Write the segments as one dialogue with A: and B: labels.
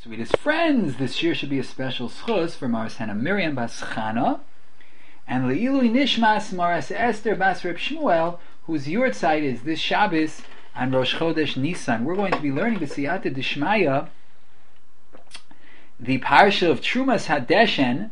A: Sweetest friends, this year should be a special schus for Maras Hena Miriam Bas Chana and Le'ilui Nishmas Maras Esther Bas Reb Shmuel, whose yurtzeit is this Shabbos on Rosh Chodesh Nisan. We're going to be learning the Siyata Dishmaya, the parsha of Trumas Hadeshen,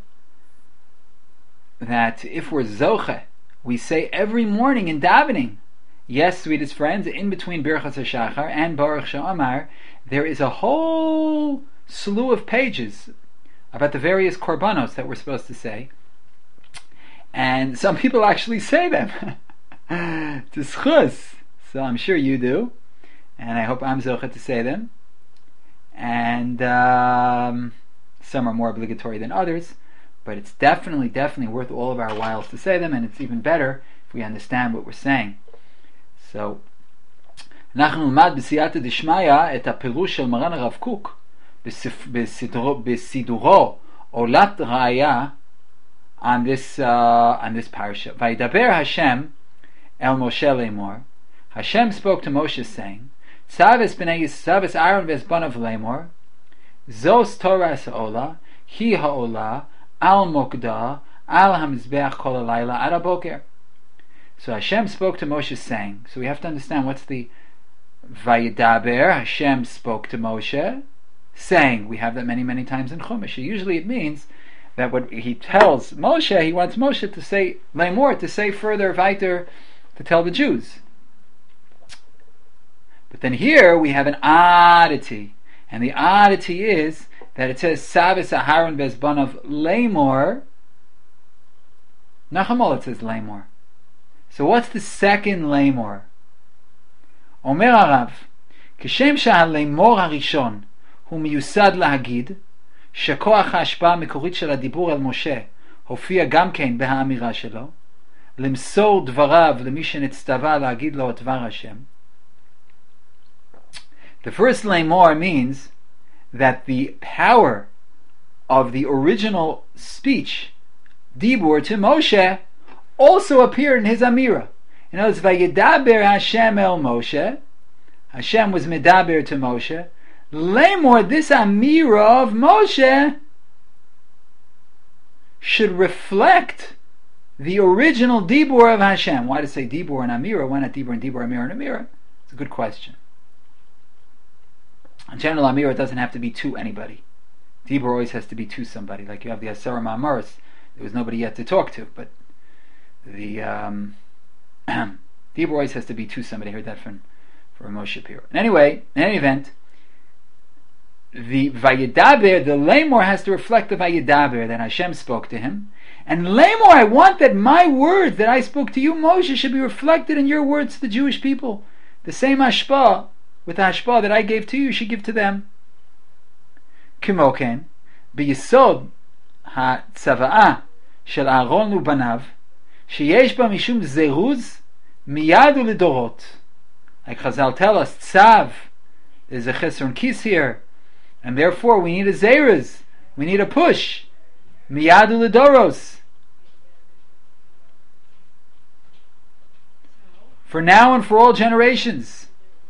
A: that if we're Zoche, we say every morning in davening. Yes, sweetest friends, in between Birchas HaShachar and Baruch Sha'amar, there is a whole slew of pages about the various korbanos that we're supposed to say, and some people actually say them to schus. So I'm sure you do, and I hope I'm zocha to say them. And some are more obligatory than others, but it's definitely worth all of our whiles to say them, and it's even better if we understand what we're saying. So אנחנו נלמד בסייעתא דשמיא את הפירוש של מרן הרב קוק בסידורו עולת ראיה on this parasha. וידבר Hashem el Moshe לאמור. Hashem spoke to Moshe saying, Tzavos Aaron v'ezbanav לאמור, Zos Toras ha'olah, hi ha'olah, al mokdah, al hamizbeach kol halayla ad haboker. So Hashem spoke to Moshe saying, so we have to understand what's the Vayidaber. Hashem spoke to Moshe saying. We have that many times in Chumash. Usually it means that what he tells Moshe, he wants Moshe to say Lemor, to say further weiter, to tell the Jews. But then here we have an oddity, and the oddity is that it says Tzavos Aaron v'ezbanav Lemor. Nachamol it says Lemor. So what's the second Lemor? אומר הרב, כשם שהלימור הראשון הוא מיוסד להגיד שכוח ההשפעה המקורית של הדיבור על משה הופיע גם כן בהאמירה שלו, למסור דבריו למי שנצטווה להגיד לו את דבר השם. The first lemor means that the power of the original speech, dibur, to Moshe also appeared in his amira. In other words, Vayedaber Hashem el Moshe. Hashem was medaber to Moshe. Lemor, this amira of Moshe should reflect the original dibur of Hashem. Why to say dibur and amira? Why not dibur and dibur, amira and amira? It's a good question. In general, amira doesn't have to be to anybody. Dibur always has to be to somebody. Like you have the Asara Ma'amaros, there was nobody yet to talk to, but the Dibur always has to be to somebody. I heard that from Moshe Shapiro. And anyway, in any event, the Vayedaber, the Lemor, has to reflect the Vayedaber that Hashem spoke to him. And Lemor, I want that my words that I spoke to you, Moshe, should be reflected in your words to the Jewish people. The same hashpah, with the hashpah that I gave to you, you should give to them. Kimoken, b'yisod ha'tzava'ah shel Aaron ubanav, sheyesh ba mishum zeruz miyad u'ledorot. Like Chazal tell us, tzav, there's a chesron kis here, and therefore we need a zeruz, we need a push, miyad u'ledoros, for now and for all generations.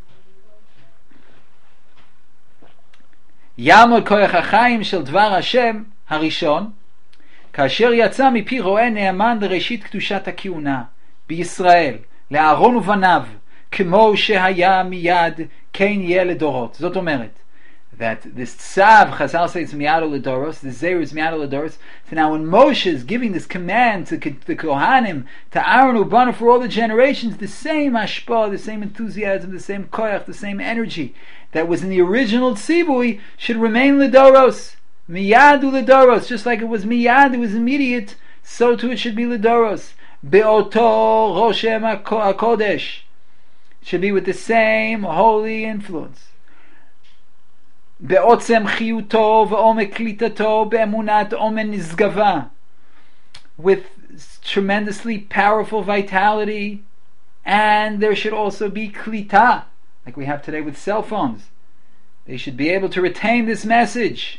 A: Yamod koyach hachayim shel dvar Hashem harishon, כאשר יצא מפי רועה נאמן לראשית קדושת הכהונה בישראל לאהרון ובניו כמו שהיה מיד כן יהיה לדורות. זאת אומרת, that this tzav, Chazal says miyado ledoros, the zeir is miyado ledoros. So now when Moshe is giving this command to the Kohanim, to Aaron Ubana for all the generations, the same hashpah, the same enthusiasm, the same koyach, the same energy that was in the original tzibui should remain ledoros. Miyadu ledoros, just like it was miyad, it was immediate, so too it should be ledoros. Be'oto roshem hakodesh, should be with the same holy influence. Be'otzem chiyuto ve'omek klitato be'emunat omen nizgava, with tremendously powerful vitality, and there should also be klita, like we have today with cell phones. They should be able to retain this message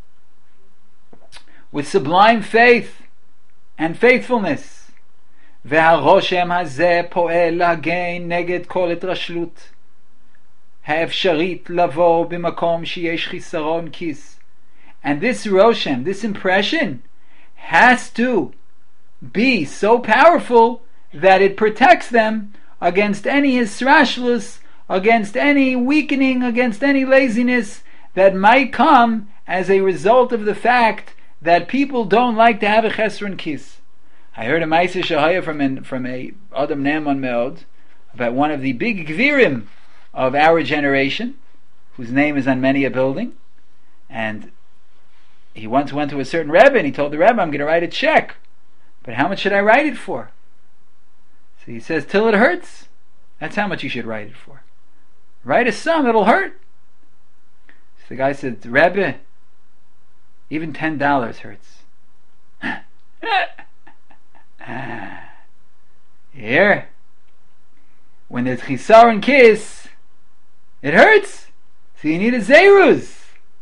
A: with sublime faith and faithfulness. והרושם הזה פועל להגן נגד כל התרשלות, האפשרית לבוא במקום שיש חיסרון כיס. And this roshem, this impression, has to be so powerful that it protects them against any hisrashlus, against any weakening, against any laziness that might come as a result of the fact that people don't like to have a chesron kis. I heard a Ma'aseh Shahaya from a Adam Ne'eman Me'od about one of the big gvirim of our generation, whose name is on many a building, and he once went to a certain Rebbe and he told the Rebbe, I'm going to write a check, but how much should I write it for? So he says, till it hurts. That's how much you should write it for. Write a sum, it'll hurt. So the guy said, Rebbe, even $10 hurts. Here, when there's chisar and kiss, it hurts. So you need a zeruz.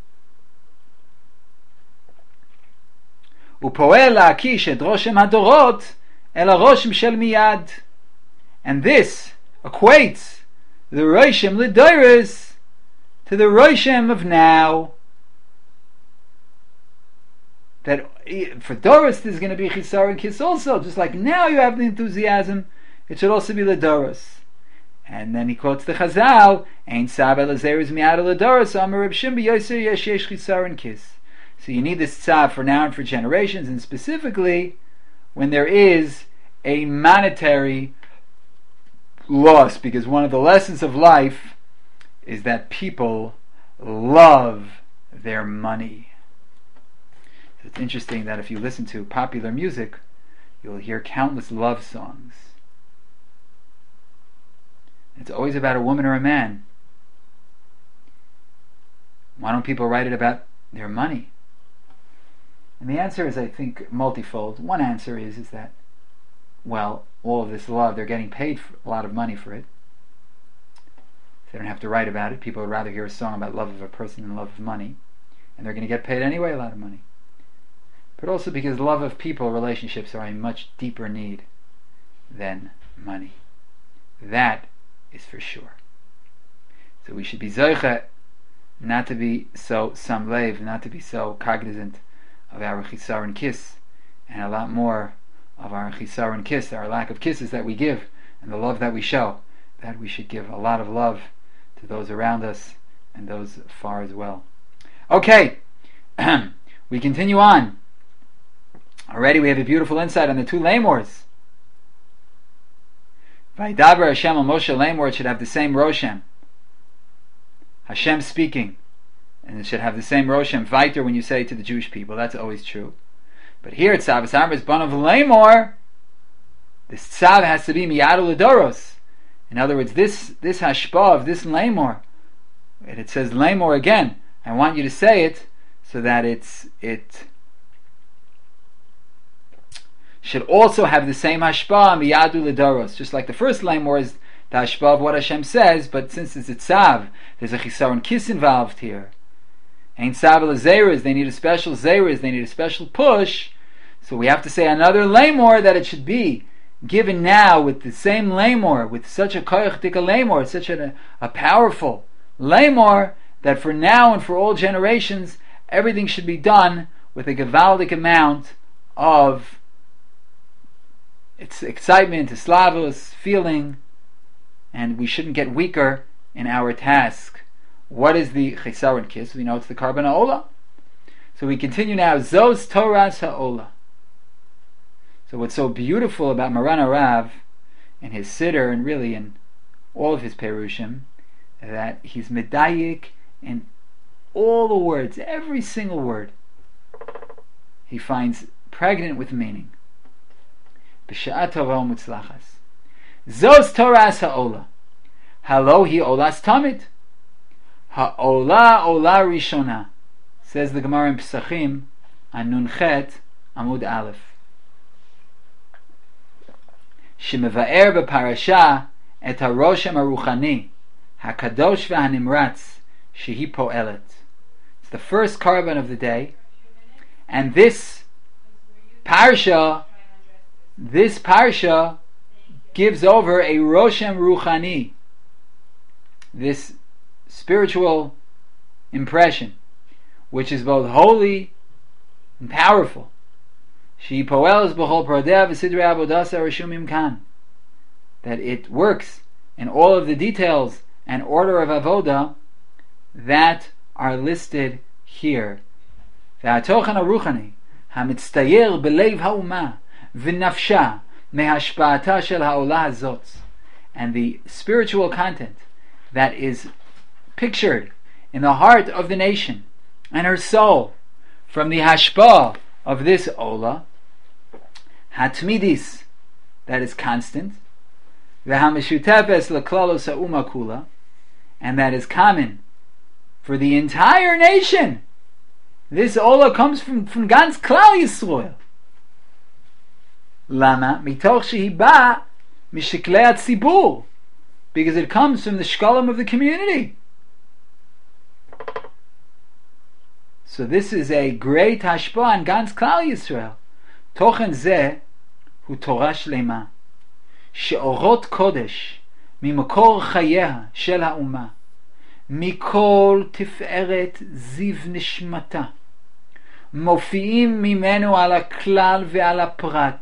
A: ופועל להקיש את רושם הדורות אל הרושם של מיד. And this equates the roshem l'doros to the roshem of now. That for Doros there's going to be chisar and kiss also, just like now you have the enthusiasm, it should also be l'doros. And then he quotes the Chazal, Ein sab el zeruz miad l'doros, Amar Reb Shimon b'yoser yesh chisar and kiss. So you need this tzav for now and for generations, and specifically when there is a monetary loss, because one of the lessons of life is that people love their money. So it's interesting that if you listen to popular music, you'll hear countless love songs. It's always about a woman or a man. Why don't people write it about their money? And the answer is, I think, multifold. One answer is that, well, all of this love, they're getting paid a lot of money for it. They don't have to write about it. People would rather hear a song about love of a person than love of money. And they're going to get paid anyway a lot of money. But also because love of people, relationships are a much deeper need than money. That is for sure. So we should be zoicha, not to be so samlev, not to be so cognizant of our chisar and kiss, and a lot more of our chisar and kiss, our lack of kisses that we give, and the love that we show, that we should give a lot of love to those around us and those far as well. Okay, we continue on. Already we have a beautiful insight on the two lamors. Vaydaber Hashem al Moshe lamor, it should have the same roshem. Hashem speaking, and it should have the same roshem vayter when you say it to the Jewish people. That's always true. But here it's Tzavas Amris Banav lamor. This tzav has to be miyadu l'doros. In other words, this hashpah of this lamor, and it says lamor again. I want you to say it so that it should also have the same hashpah miyadu l'doros. Just like the first lamor is the hashpah of what Hashem says, but since it's a tzav, there's a chisar and kiss involved here. Ain't sabel zerus, they need a special zerus, they need a special push. So we have to say another lamor that it should be given now with the same lamor, with such a koyach tika lamor, such a powerful lamor, that for now and for all generations, everything should be done with a gevaldik amount of its excitement, eslavos, feeling, and we shouldn't get weaker in our task. What is the chisar and kiss? We know it's the carbon ha'olah. So we continue now. Zos Toras ha'olah. So what's so beautiful about Maran Arav and his siddur, and really in all of his perushim, that he's medayik in all the words, every single word, he finds pregnant with meaning. B'sha'at tova u'mutzlachas. Zos Toras ha'olah. Halo hi olas tamid. Ha'olah olah rishona, says the Gemara in Pesachim on Nunchet Amud Aleph. Shemeva'er b'parasha et haroshem haruchani hakadosh v'hanimratz shehi po'elet. It's the first carbon of the day, and this parsha gives over a roshem ruchani, this spiritual impression, which is both holy and powerful. She poels b'chol prodea v'sidrei avodasa reshumim kan. That it works in all of the details and order of avoda that are listed here. והתוכן הרוחני המצטייר בלב האומה ונפשה מהשפעתה של העולה הזאת, and the spiritual content that is pictured in the heart of the nation and her soul from the hashpah of this ola, hatmidis, that is constant, v'hameshutefes leklalos ha'uma kula, and that is common for the entire nation. This ola comes from ganz Klal Yisrael. Lama mitoch shehi ba mishiklei hatzibur, because it comes from the shkalim of the community. So this is a great hashpah on ganz Klal Yisrael. Tochen zeh hu Torah shlema she'orot kodesh ממקור חייה של האומה, מכל תפארת זיו נשמתה, מופיעים ממנו על הכלל ועל הפרט.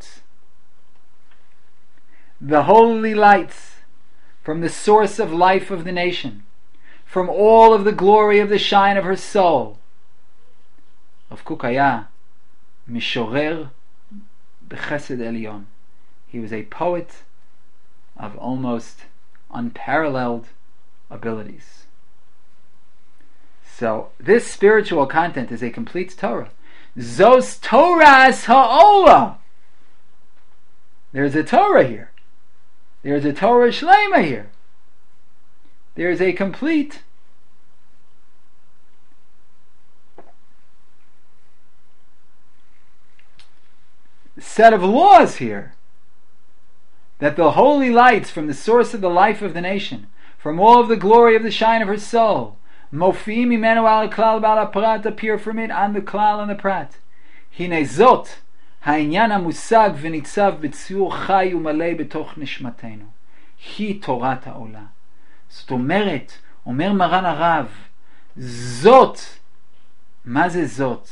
A: The holy lights from the source of life of the nation, from all of the glory of the shine of her soul. Rav Kook היה משורר בחסד עליון. He was a poet of almost unparalleled abilities. So this spiritual content is a complete Torah. Zos Torahs ha'ola. There's a Torah here. There's a Torah Shlema here. There's a complete set of laws here, that the holy lights from the source of the life of the nation, from all of the glory of the shine of her soul, mofi'im mimenu al klal b'al haprat, appear from it on the klal and the prat. Hine zot ha'inyan hamusag v'nitzav b'tziur chai u'malei b'toch nishmatenu. Hi Torat ha'ola. זאת אומרת, אומר מרן הרב, זאת, מה זה זאת?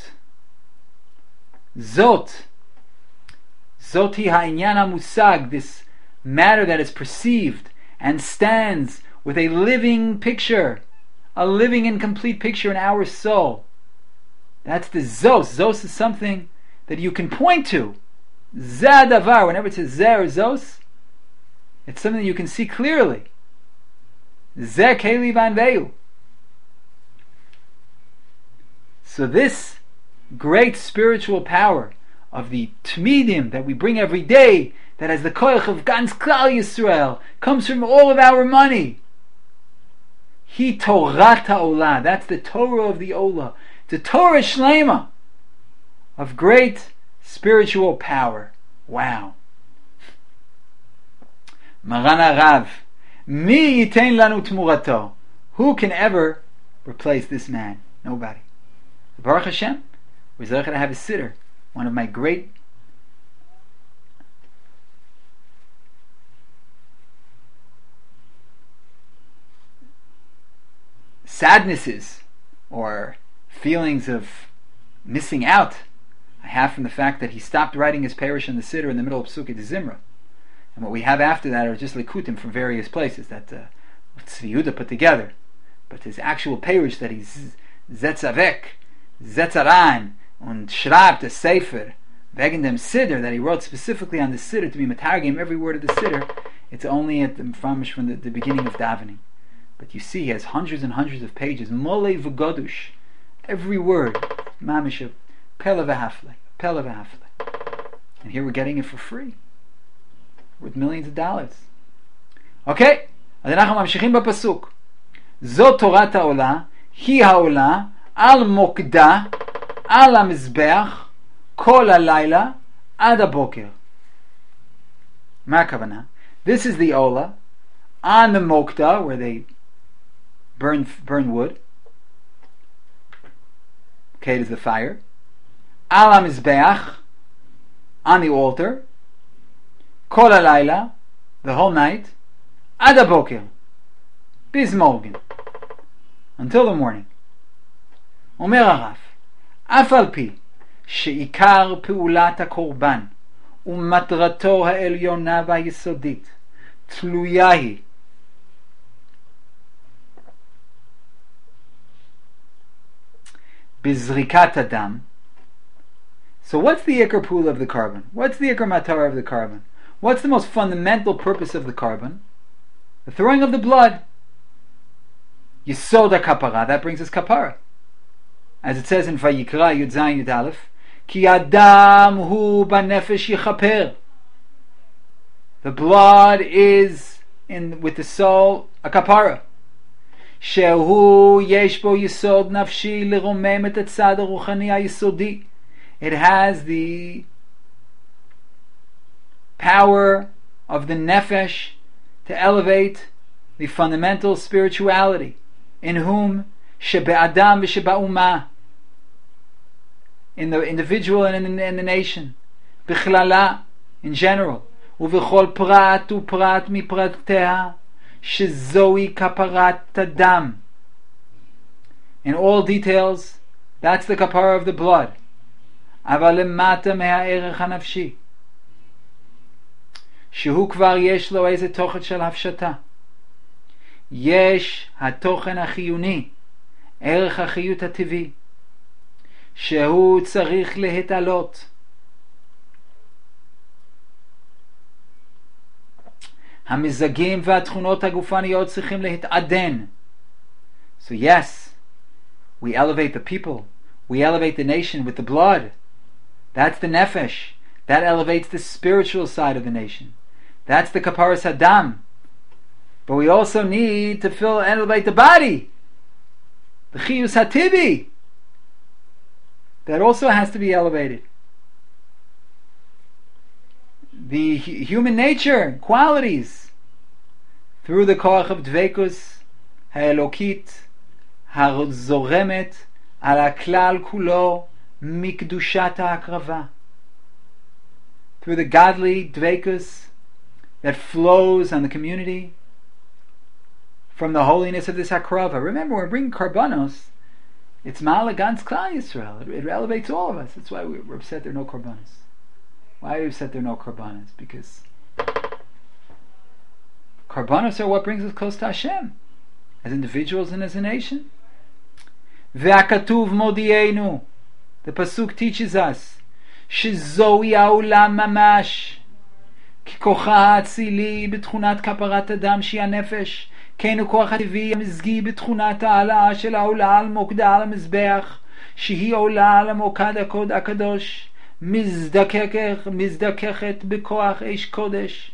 A: זאת, זאת היא העניין המושג, this matter that is perceived and stands with a living picture, a living and complete picture in our soul. That's the zos. Zos is something that you can point to. Zeh davar, whenever it says zeh or zos, it's something that you can see clearly. Zeh keli vanveu. So this great spiritual power of the Tmidim that we bring every day, that has the koich of ganz Klal Yisrael, comes from all of our money. Hi Torat ha'ola. That's the Torah of the Ola. It's a Torah Shlema of great spiritual power. Wow. Maran Harav, mi yitein lanu tmurato. Who can ever replace this man? Nobody. Baruch Hashem, we're going to have a sitter. One of my great sadnesses or feelings of missing out I have from the fact that he stopped writing his parish in the Siddur in the middle of Pesukei Zimra. And what we have after that are just likutim from various places that Tzvi Yehuda put together. But his actual parish that he's Zetzavek, Zetzaran, and schreibt a sefer wegen dem Siddur, that he wrote specifically on the Siddur to be matargim every word of the Siddur, it's only at the from the beginning of davening. But you see, he has hundreds and hundreds of pages, molei v'godush, every word, mamish, pele v'hafle, pele v'hafle. And here we're getting it for free, with millions of dollars. Okay, אז אנחנו ממשיכים בפסוק. זו תורת העולה, היא העולה, על מוקדה, על המזבח, כל הלילה, עד הבוקר. מה הכוונה? This is the Ola, on the Mokta, where they burn wood. Okay, it is the fire. Al HaMizbeach, on the altar. Kol halayla, the whole night. Ad haboker, bis morgen. until the morning. אומר הרב, אף על פי שעיקר פעולת הקורבן ומטרתו העליונה והיסודית תלויה היא בזריקת הדם. So what's the ikar pula of the carbon? What's the ikar matara of the carbon? What's the most fundamental purpose of the carbon? The throwing of the blood. Yesod kapara, that brings us kapara. As it says in Vayikra Yud Zayin Yud Aleph, Ki Adam hu banefesh yichaper. The blood is with the soul a kapara. Shehu yesh bo yisod nafshi liromem et hatzad haruchani hayisodi. It has the power of the nefesh to elevate the fundamental spirituality in whom shebe'adam v'sheba'umah, in the individual and in the nation, bichlala, in general, uv'chol prat u'prat miprateha shezoi kaparat adam. In all details, that's the kapara of the blood. אבל למטה מהערך הנפשי, שהוא כבר יש לו איזה תוכן של הפשטה. יש התוכן החיוני, ערך החיות הטבעי, שהוא צריך להתעלות. המזגים והתכונות הגופניות צריכים להתעדן. So yes, we elevate the people, we elevate the nation with the blood. That's the nefesh. That elevates the spiritual side of the nation. That's the kaparas hadam. But we also need to elevate the body. The chiyus hatibi. That also has to be elevated. The human nature, qualities, through the koach of dvekus, ha'elokit, ha'zoremet, ala klal kulo, mikdushat ha'akrava. Through the godly dvekus that flows on the community from the holiness of this hakrava. Remember, when we're bringing karbanos, it's ma'alagans klal Yisrael. It elevates all of us. That's why we're upset there are no karbanos. Why are we upset there are no karbanos? Because karbanos are what brings us close to Hashem, as individuals and as a nation. Ve'akatuv modienu. The pasuk teaches us, shezoi ha'olam mamash, ki kocha ha'atzili betchunas kaparat adam shi hanefesh, keinu koach ha'tevi hamizgi betchunas ha'ala shel ha'ola al mokda al hamizbeach, shehi ola al mokad hakadosh, mizdakechet bekoach eish kodesh.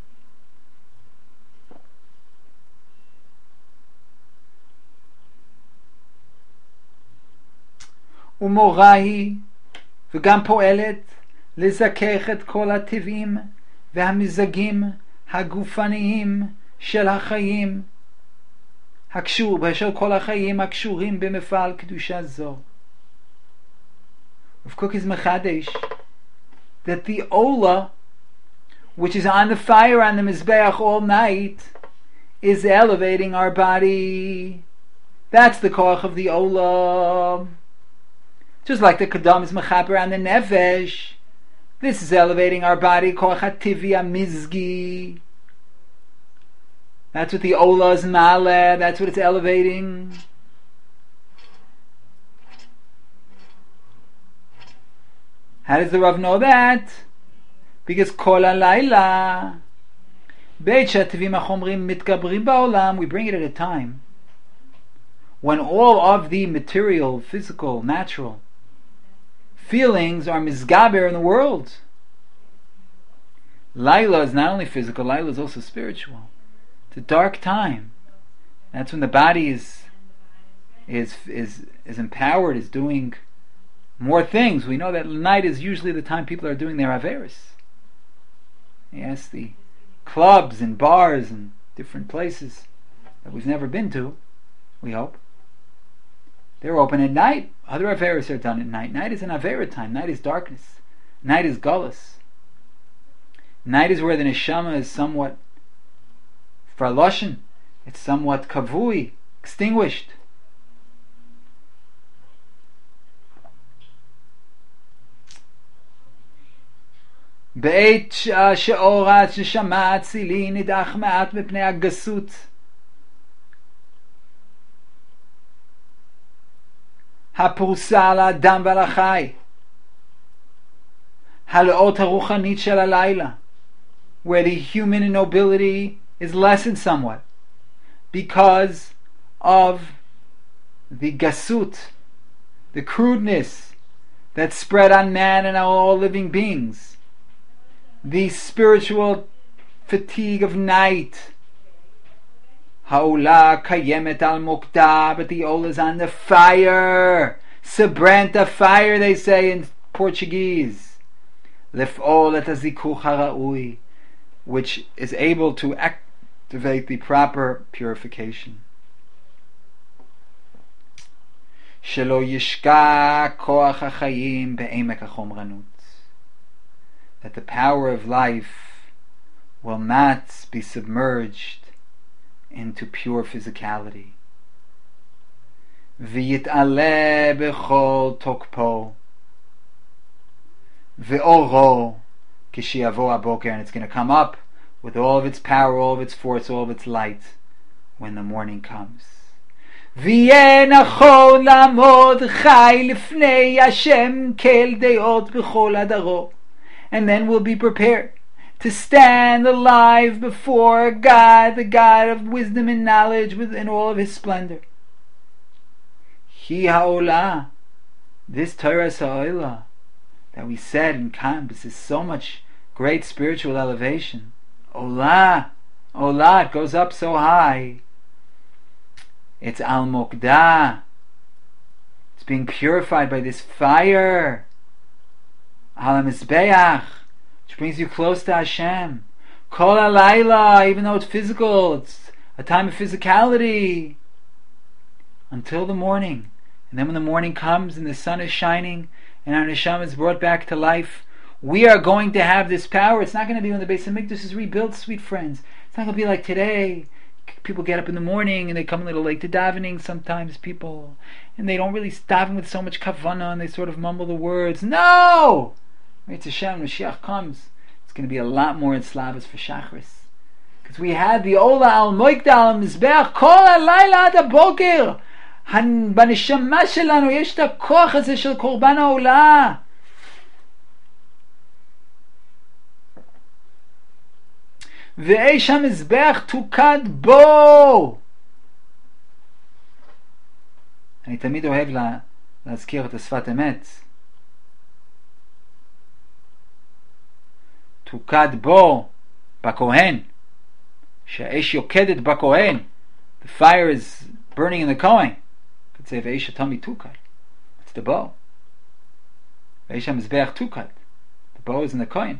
A: ומורה היא וגם פועלת לזכך את כל הטבעים והמזגים הגופניים של החיים של כל החיים הקשורים במפעל קדושה זו. Rav Kook is mechadesh that the Ola, which is on the fire on the Mizbeach all night, is elevating our body. That's the koach of the Ola. Just like the Kadam is mechaber on the Nefesh, this is elevating our body, koach hativi amizgi. That's what the Ola is male, that's what it's elevating. How does the Rav know that? Because kol halayla beit she'hativim hachomrim mitgabrim ba'olam, we bring it at a time when all of the material, physical, natural feelings are mizgaber in the world. Laila is not only physical, Laila is also spiritual. It's a dark time. That's when the body is empowered, is doing more things. We know that night is usually the time people are doing their averis. Yes, the clubs and bars and different places that we've never been to, we hope, they're open at night. Other averis are done at night. Night is an avera time. Night is darkness. Night is gullus. Night is where the neshama is somewhat farloshen. It's somewhat kavui, extinguished. בעת שאור הנשמה האצילי נדח מעט מפני הגסות, הפרוסה על האדם ועל החי, הלאות הרוחנית של הלילה, where the human nobility is lessened somewhat because of the gasut, the crudeness that spread on man and all living beings, the spiritual fatigue of night. Ha'olah kayemet al mokda, but the olah is on the fire. Sebrenta fire, they say in Portuguese. Lef'ol et hazikuch hara'ui, which is able to activate the proper purification. Shelo yishka koach hachayim be'emek hachomranut, that the power of life will not be submerged into pure physicality. V'yit'aleh b'chol tokpo ve'oro kishiyavo aboker, and it's going to come up with all of its power, all of its force, all of its light when the morning comes. V'yeh nachon lamod chai lifnei Hashem kel deot b'chol adaro, and then we'll be prepared to stand alive before God, the God of wisdom and knowledge within all of His splendor. Hi ha'olah, this Torah ha'olah that we said in Kambas is so much great spiritual elevation. Olah, olah, it goes up so high. It's al mokdah. It's being purified by this fire. Al mizbeach, which brings you close to Hashem. Kol halayla, even though it's physical, it's a time of physicality, until the morning. And then when the morning comes and the sun is shining and our neshama is brought back to life, we are going to have this power. It's not going to be when the Beis Hamikdash is rebuilt, sweet friends. It's not going to be like today. People get up in the morning and they come a little late to davening sometimes, people, and they don't really daven with so much kavanah, and they sort of mumble the words. No! It's Hashem, Mashiach comes, it's going to be a lot more in Slavas for Shachris, because we had the Ola al Moikda al Mizbeach Kol halayla ad haboker. בנשמה שלנו יש את הכוח הזה של קורבן העולה. ואש המזבח תוקד בו. אני תמיד אוהב להזכיר את השפת אמת. תוקד בו, בכהן. שהאש יוקדת בכהן. The fire is burning in the Kohen. Could say Ve'esh Atami Tukad. It's the bow. Ve'esh HaMizbeach Tukad. The bow is in the Kohen.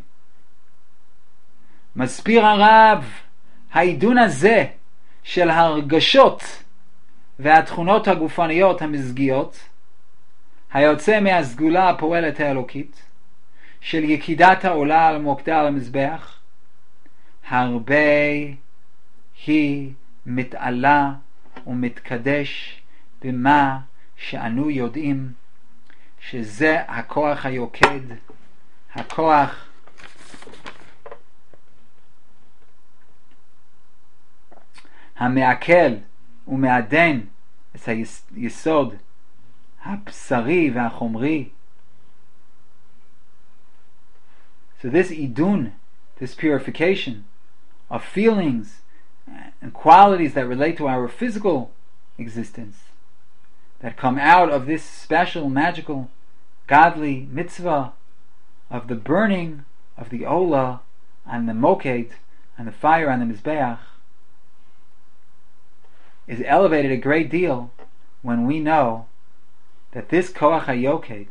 A: מסביר הרב, העידון הזה של הרגשות והתכונות הגופניות המזגיות, היוצא מהסגולה הפועלת האלוקית, של יקידת העולה על מוקדה על המזבח, הרבה היא מתעלה ומתקדש במה שאנו יודעים שזה הכוח היוקד, הכוח המעכל ומעדן את היסוד הבשרי והחומרי. So this idun, this purification of feelings and qualities that relate to our physical existence, that come out of this special, magical, godly mitzvah of the burning of the olah and the moked and the fire on the mizbeach, is elevated a great deal when we know that this koach hayoked,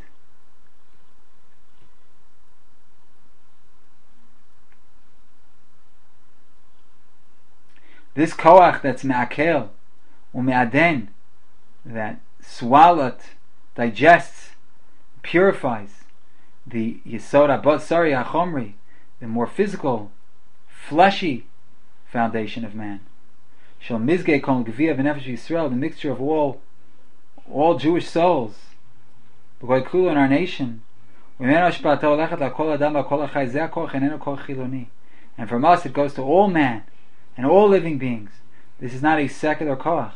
A: this koach that's me'akel u'me'aden, that swallowed, digests, purifies the yesod ha'basari ha'chomri, the more physical, fleshy foundation of man. Shal mizgei kol gevia v'nefesh Yisrael, the mixture of all Jewish souls, b'goy kula in our nation, And from us it goes to all man and all living beings. This is not a secular koach.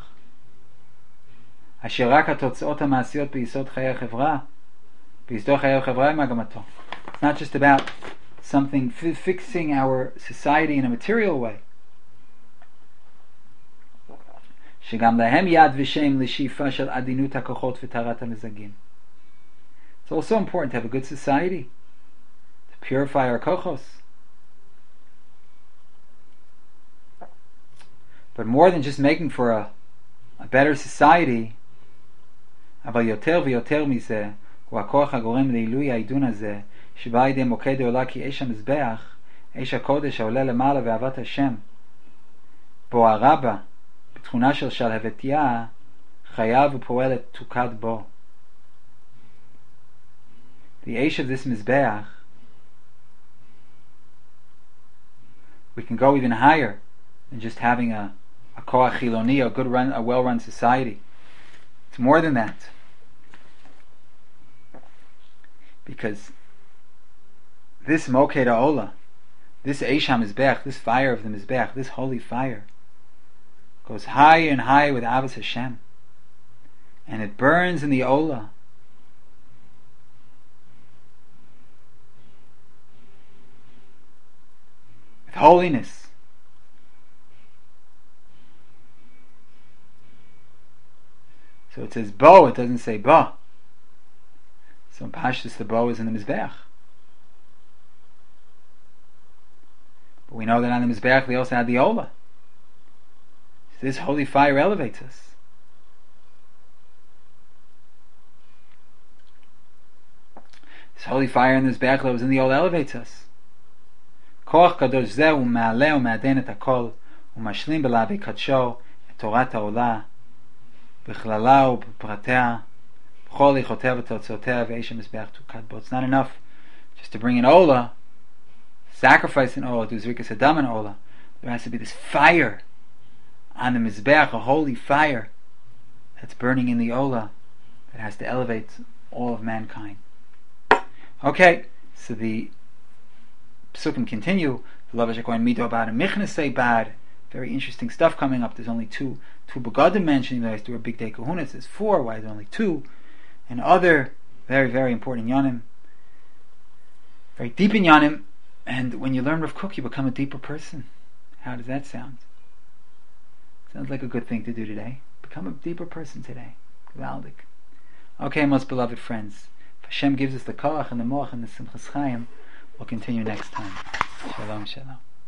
A: It's not just about something fixing our society in a material way. It's also important to have a good society, to purify our kochos. But more than just making for a better society, אבל יותר ויותר מזה הוא הכוח הגורם לעילוי העידון הזה שבא ידי מוקד העולה כי אש המזבח, אש הקודש העולה למעלה ואהבת השם בוערה בה בתכונה של שלהבתיה חייב ופועלת תוקד בו. The ash of this mizbeach, we can go even higher than just having a koach chiloni, a well-run society. It's more than that. Because this moked ha'olah, this Eish HaMizbech, this fire of the Mizbech, this holy fire, goes higher and higher with Avos Hashem. And it burns in the Olah. With holiness. So it says bo, it doesn't say ba. So in Pashtus the bo is in the Mizbeach. But we know that on the Mizbeach they also had the Olah. So this holy fire elevates us. This holy fire in the Mizbeach that was in the Olah elevates us. Koach kadosh zeh u'ma'aleh u'ma'aden et hakol u'mashlim b'lavi kadsho et torat ha'olah בכללה ובפרטיה בכל הליכותיה ותוצאותיה ואש המזבח תוקד בו. It's not enough just to bring an olah, sacrifice an olah, do zrikas adam an olah. There has to be this fire on the mizbeach, a holy fire that's burning in the olah that has to elevate all of mankind. Okay, so the psukim continue. The Lav HaKohen Mido about a Michnesei Bad. Very interesting stuff coming up. There's only two begadim mentioning that there were big day kahunas. There's 4. Why there's only 2? And other very, very important yanim, very deep in yanim. And when you learn Rav Kook, you become a deeper person. How does that sound? Sounds like a good thing to do today. Become a deeper person today. Gewaldig. Okay, most beloved friends. If Hashem gives us the koach and the moach and the simchas chayim, we'll continue next time. Shalom, shalom.